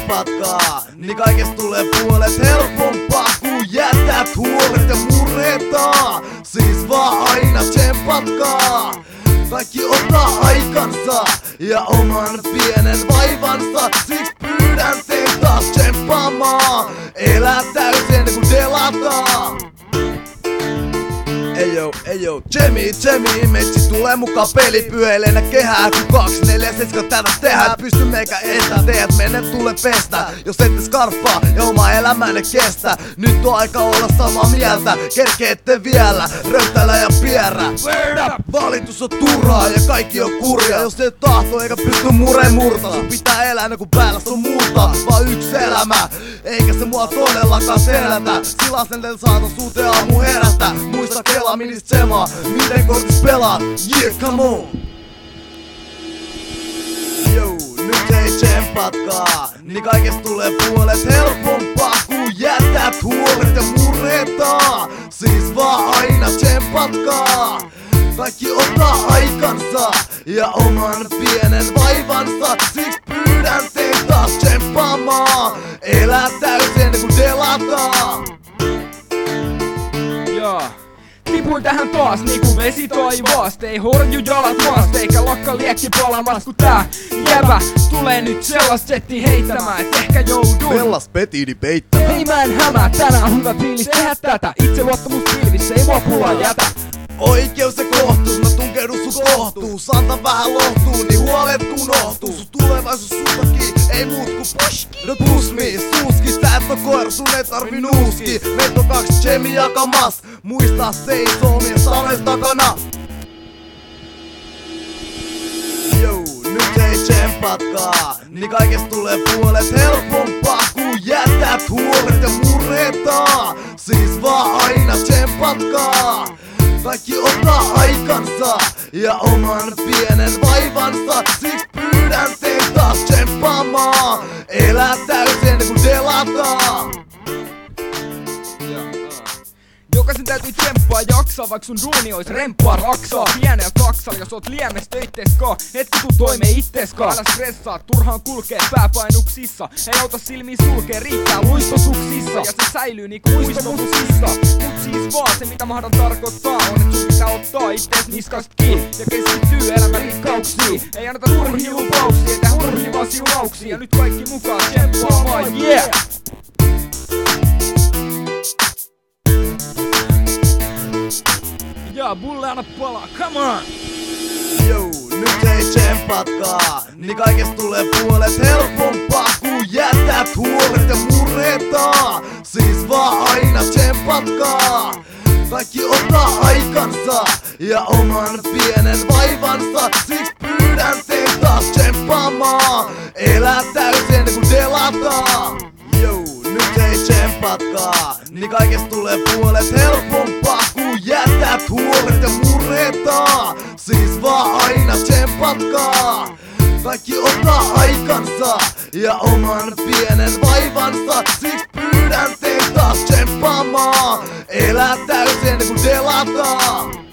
tsempatkaa, niin kaikesta tulee puolet helpompaa, kun jätät huolet ja murretaan. Siis vaan aina tsempatkaa. Kaikki ottaa aikansa ja oman pienen vaivansa. Siksi pyydän teitä taas tsemppaamaan. Elää täysin ennen kuin delataan. Eyo, Jemmy, metsi tulee mukaan peli pyöilenä kehää. Kun 247 tätä tehdään, pysty meikä estää. Teet mene tule pestä, jos ette skarppaa ja oma elämänne kestä. Nyt on aika olla samaa mieltä, kerkeette vielä röytäillä ja pierä. Valitus on turhaa ja kaikki on kurja. Jos et tahto eikä pysty murtaa, sun pitää elää ennen kuin päällä on muuta. Vaan yksi elämä, eikä se mua todellakaan selätä. Silasenten saata suuteen aamu herätä. Muista kelaa ministä semaa, miten kortis pelaat. Yeah, come on. Yo, nyt ei tsempatkaa, niin kaikesta tulee puolet helpompaa, kun jätät huolet ja murretaan. Siis vaan aina tsempatkaa. Kaikki ottaa aikansa ja oman pienen vaivansa. Siksi pyydän teitä taas tsemppaamaan. Elää täysin ennen kuin delataan. Tipuin tähän taas niinku vesi taivaasta. Ei horju jalat maasta eikä lakka liekki palamas. Kun tää jäbä tulee nyt sellas setti heittämään, et ehkä joudun Vellas petiini peittämään. Hei mä en hämää, tänään on hyvä fiilis tehdä tätä. Itseluottamus pilvissä, ei mua pulaa jätä. Oikeus ja kohtuus, mä tunkeudun sun kohtuus. Anta vähän lohtuu, niin huolet unohtuu. Sun tulevaisuus sultakin, ei muut ku push. No push me, suuski, sä et oo koira, sun ei tarvi nuuski. Meitä on 2 Jemmy jakamas, muista seisoo omien sanojen takana. Yo, nyt ei tsempatkaa, niin kaikesta tulee puolet helpompaa, kun jätät huolet ja murretaan. Siis vaan aina tsempatkaa. Kaikki ottaa aikansa ja oman pienen vaivansa. Siksi pyydän teitä taas tsemppaamaan. Elää täysin ennen kuin delataan. Jokaisen täytyy tsemppaa jaksaa, vaik sun duuni ois remppaa raksaa. Pienellä taksalla, jos oot liemes töitteskaan, et tuu toimeen itteskaan. Älä stressaa, turhaan kulkee pääpainuksissa. Ei auta silmiin sulkee, riittää luistosuksissa. Ja se säilyy niinku muistomuksissa. Mut siis vaan se mitä mahdan tarkoittaa on, et sun pitää ottaa ittees niskast kiinni ja keskittyy elämän rikkauksiin. Ei anneta turhia lupauksia, eikä turhia vaan siunauksia. Ja nyt kaikki mukaan tsemppaamaan, yeah! Ja bulle anna palaa, come on! Yo, nyt ei tsempatkaa, niin kaikesta tulee puolet helpompaa, kun jätät huolet ja murretaan. Siis vaan aina tsempatkaa. Kaikki ottaa aikansa ja oman pienen vaivansa. Siksi pyydän teitä taas tsemppaamaan. Elää täysin ennen kuin delataan. Yo, nyt ei tsempatkaa, niin kaikesta tulee puolet helpompaa, kun jätät huolet ja murretaan. Siis vaan aina tsempatkaa. Kaikki ottaa aikansa ja oman pienen vaivansa. Siksi pyydän teitä taas tsemppaamaan. Elää täysin ennen kuin delataan.